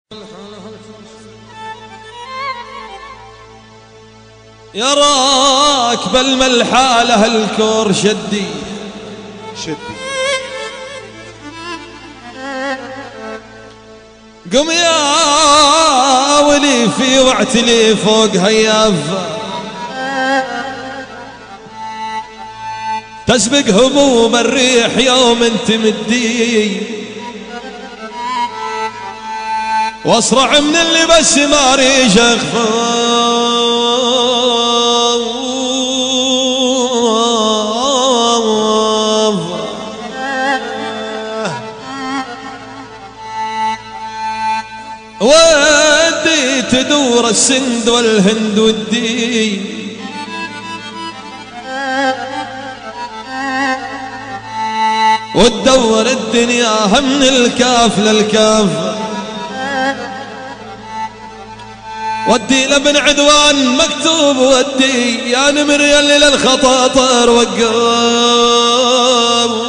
يا راكب الملحالة الكور شدي قم يا ولي في واعتلي فوق هيافة تسبق هموم الريح يوم انت مدي واسرع من اللي بس ما ريش ودي تدور السند والهند والدي وتدور الدنيا من الكاف للكاف ودي لابن عدوان مكتوب ودي يا نمر يلي للخطاطر وقف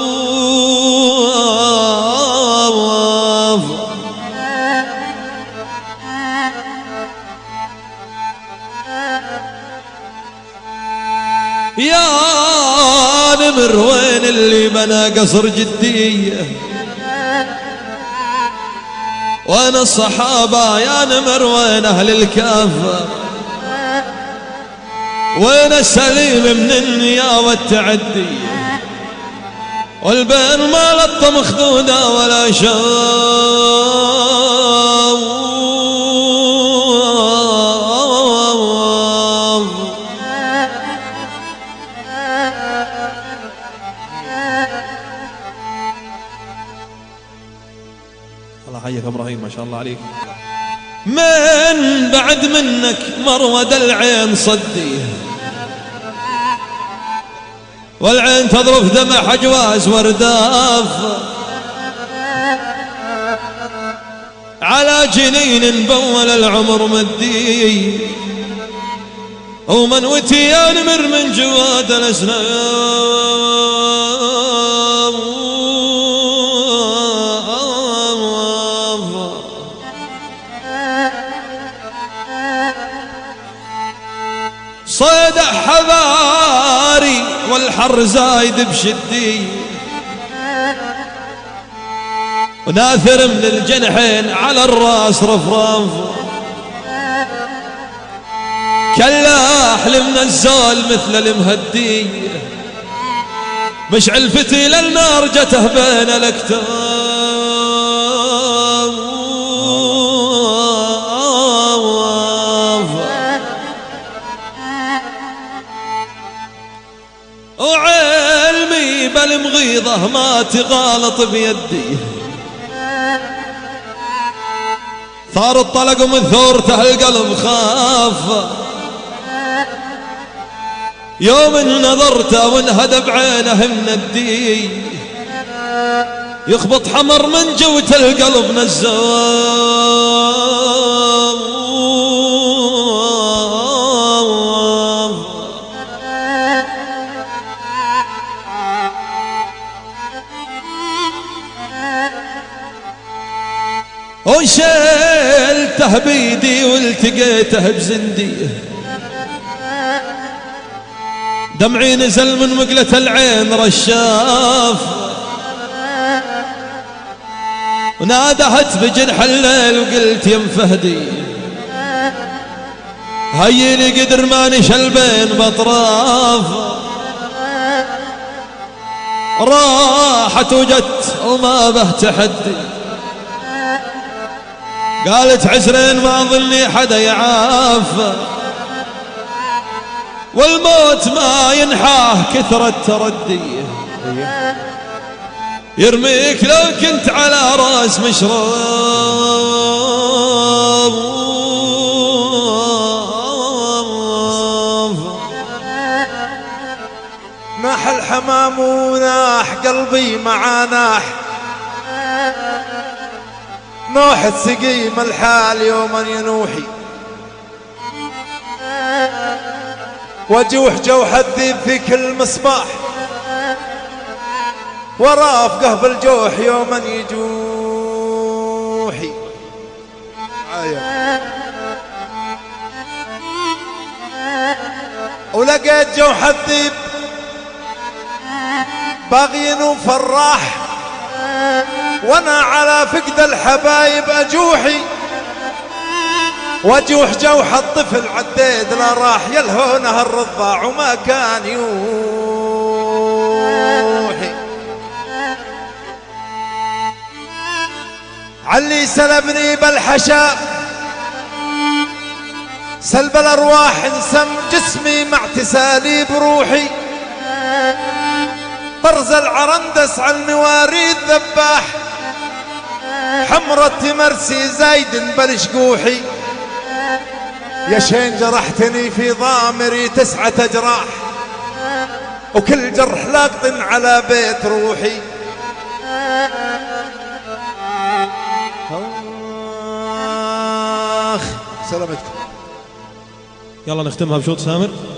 يا نمر وين اللي بنى قصر جدي وين الصحابة يا نمر وين أهل الكافة وين السليم من النيا والتعدي والبين ما لطة مخدودة ولا شاف الله حيك ابراهيم ما شاء الله عليك. من بعد منك مرود العين صدي والعين تضرب دمع حجواز ورداف على جنين بول العمر مدي ومنوتي يا نمر من جواد الاسنان صيد حذاري والحر زايد بشدي وناثر من الجنحين على الراس رفراف كلاح من الزول مثل المهدي مشعل فتيل النار جته بين الاكتاف وعلمي بالمغيضة ما تغالط بيدي ثار الطلق ومن ثورته القلب خاف يوم نظرته وانهدى بعينه من الدي يخبط حمر من جوة القلب نزاف وشلته بيدي والتقيته بزندي دمعي نزل من مقلة العين رشاف ونادهت بجنح الليل وقلت يم فهدي هيلي قدر ما نشل بين بطراف راحت وجت وما به تحدي قالت عسرين ما ظلني حدا يعاف والموت ما ينحاه كثر التردي يرميك لو كنت على راس مشراب ناح الحمام وناح قلبي مع ناح نوح السقيم الحال يوما ينوحي وجوح جوح الذيب في كل مصباح ورافقه بالجوح يوما يجوحي ولقيت جوح الذيب باغين وفراح، وانا على فقد الحبايب اجوحي، واجوح جوح الطفل عديد لا راح يلهونه الرضاع وما كان يوحي. علي سلبني بالحشاء سلب الارواح انسم جسمي مع اعتسالي بروحي، طرز العرندس على المواريد ذباح، حمرة مرسي زايد بلشقوحي، يا شين جرحتني في ضامري 9 أجراح، وكل جرح لاقط على بيت روحي. آخ سلامتكم. يلا نختمها بشوط سامر.